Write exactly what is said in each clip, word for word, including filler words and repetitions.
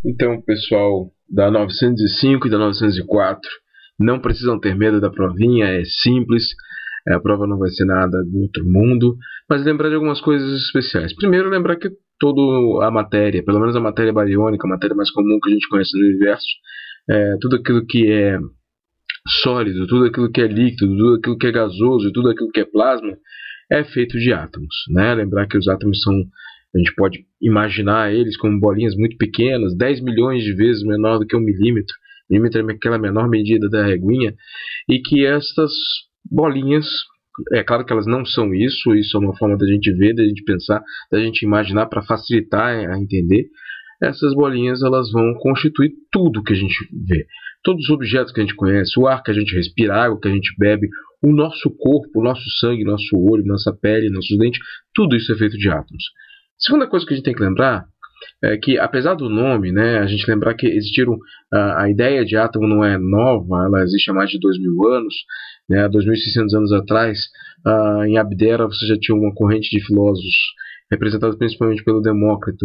Então, pessoal da novecentos e cinco e da novecentos e quatro, não precisam ter medo da provinha, é simples, a prova não vai ser nada do outro mundo, mas lembrar de algumas coisas especiais. Primeiro, lembrar que toda a matéria, pelo menos a matéria bariônica, a matéria mais comum que a gente conhece no universo, é, tudo aquilo que é sólido, tudo aquilo que é líquido, tudo aquilo que é gasoso, tudo aquilo que é plasma, é feito de átomos, né? Lembrar que os átomos são, a gente pode imaginar eles como bolinhas muito pequenas, dez milhões de vezes menor do que um milímetro. Milímetro é aquela menor medida da reguinha, e que estas bolinhas, é claro que elas não são isso, isso é uma forma da gente ver, da gente pensar, da gente imaginar para facilitar a entender. Essas bolinhas elas vão constituir tudo que a gente vê. Todos os objetos que a gente conhece, o ar que a gente respira, a água que a gente bebe, o nosso corpo, o nosso sangue, nosso olho, nossa pele, nossos dentes, tudo isso é feito de átomos. Segunda coisa que a gente tem que lembrar é que, apesar do nome, né, a gente lembrar que existiram, a, a ideia de átomo não é nova, ela existe há mais de dois mil anos, né, dois mil e seiscentos anos atrás, uh, em Abdera você já tinha uma corrente de filósofos, representada principalmente pelo Demócrito,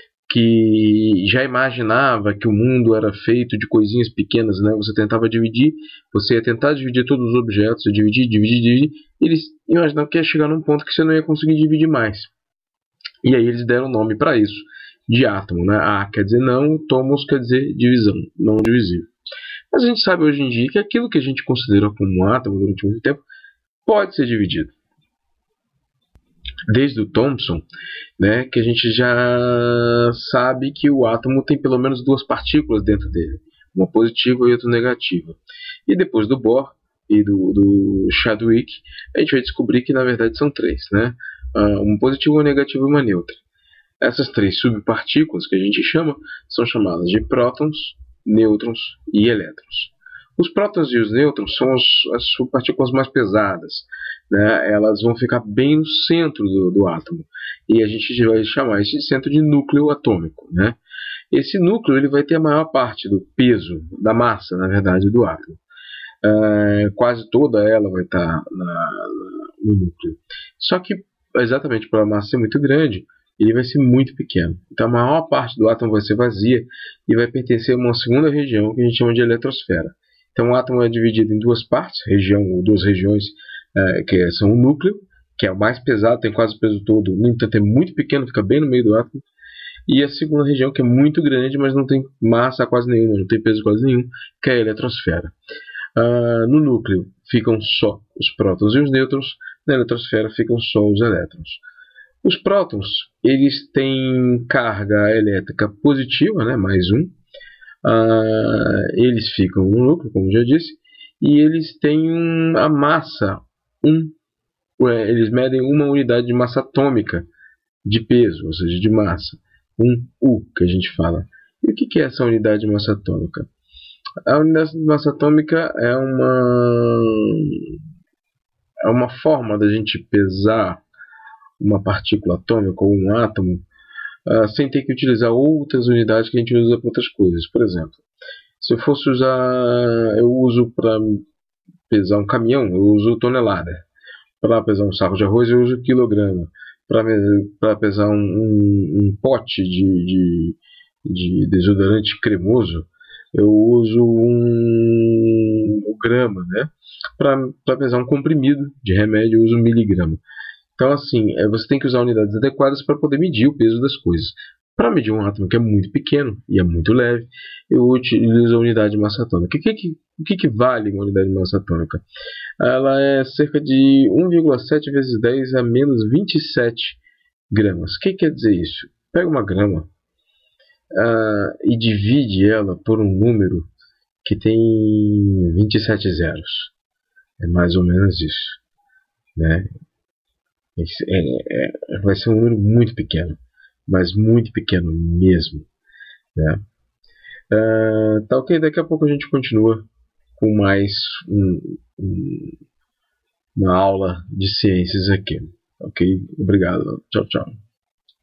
que já imaginava que o mundo era feito de coisinhas pequenas, né? Você tentava dividir, você ia tentar dividir todos os objetos, dividir, dividir, dividir, e eles imaginavam que ia chegar num ponto que você não ia conseguir dividir mais. E aí eles deram nome para isso, de átomo, né? A quer dizer não, tomos quer dizer divisão, não divisível. Mas a gente sabe hoje em dia que aquilo que a gente considera como um átomo durante muito tempo pode ser dividido. Desde o Thomson, né, que a gente já sabe que o átomo tem pelo menos duas partículas dentro dele, uma positiva e outra negativa. E depois do Bohr e do, do Chadwick, a gente vai descobrir que na verdade são três, né? Uma positiva, uma negativa e uma neutra. Essas três subpartículas que a gente chama são chamadas de prótons, nêutrons e elétrons. Os prótons e os nêutrons são as, as subpartículas mais pesadas, né? Elas vão ficar bem no centro do, do átomo, e a gente vai chamar esse centro de núcleo atômico, né? Esse núcleo ele vai ter a maior parte do peso, da massa, na verdade, do átomo. Uh, quase toda ela vai estar na, na, no núcleo. Só que, exatamente por a massa ser muito grande, ele vai ser muito pequeno. Então a maior parte do átomo vai ser vazia e vai pertencer a uma segunda região que a gente chama de eletrosfera. Então o átomo é dividido em duas partes, região ou duas regiões, é, que são o núcleo, que é o mais pesado, tem quase o peso todo, no entanto é muito pequeno, fica bem no meio do átomo, e a segunda região, que é muito grande, mas não tem massa quase nenhuma, não tem peso quase nenhum, que é a eletrosfera. Uh, no núcleo ficam só os prótons e os nêutrons, na eletrosfera ficam só os elétrons. Os prótons, eles têm carga elétrica positiva, né, mais um. Uh, eles ficam no núcleo, como já disse, e eles têm um, a massa um, é, eles medem uma unidade de massa atômica de peso, ou seja, de massa, um U que a gente fala. E o que é essa unidade de massa atômica? A unidade de massa atômica é uma é uma forma da gente pesar uma partícula atômica ou um átomo Uh, sem ter que utilizar outras unidades que a gente usa para outras coisas. Por exemplo, se eu fosse usar, eu uso para pesar um caminhão, eu uso tonelada. Para pesar um saco de arroz, eu uso quilograma. Para pesar um, um, um pote de, de, de desodorante cremoso, eu uso um, um grama, né? Para pesar um comprimido de remédio, eu uso um miligrama. Então, assim, você tem que usar unidades adequadas para poder medir o peso das coisas. Para medir um átomo que é muito pequeno e é muito leve, eu utilizo a unidade de massa atômica. O que, que, o que, que vale uma unidade de massa atômica? Ela é cerca de um vírgula sete vezes dez a menos vinte e sete gramas. O que quer dizer isso? Pega uma grama uh, e divide ela por um número que tem vinte e sete zeros. É mais ou menos isso, né? É, é, vai ser um número muito pequeno, mas muito pequeno mesmo, né? Uh, tá ok, daqui a pouco a gente continua com mais um, um, uma aula de ciências aqui, ok? Obrigado, tchau, tchau.